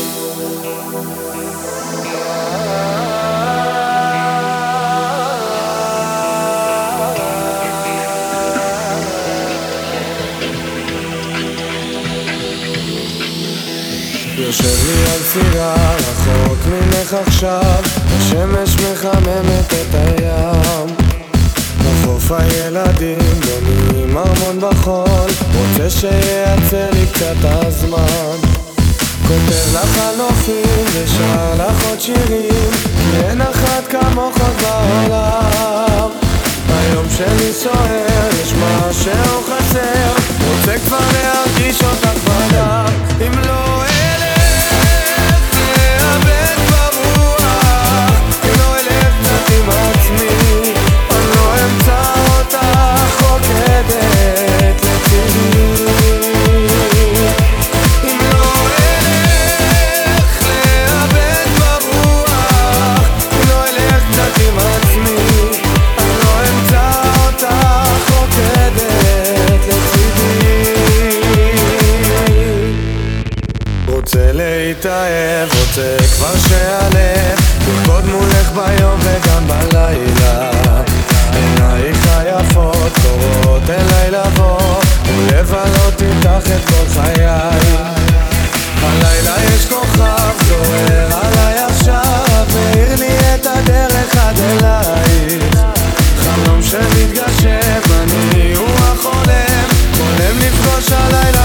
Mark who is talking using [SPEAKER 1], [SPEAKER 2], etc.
[SPEAKER 1] יושב לי על סירה, רחוק ממך עכשיו, השמש מחממת את הים. בחוף הילדים בונים ארמון בחול, רוצה שייעצר לי קצת הזמן. כותב לך על נופים ושר לך עוד שירים, כי אין אחת כמוך בעולם. היום שלי סוער, יש משהו חסר, רוצה כבר להרגיש אותך בדם. אם לא רוצה להתאהב, רוצה כבר שהלב ירקוד מולך ביום וגם בלילה. עינייך היפות קוראות אליי לבוא ולבלות איתך את כל חיי. הלילה יש כוכב זוהר עליי עכשיו, מאיר לי את הדרך עד אלייך. חלום שמתגשם, אני הוא החולם, חולם לפגוש הלילה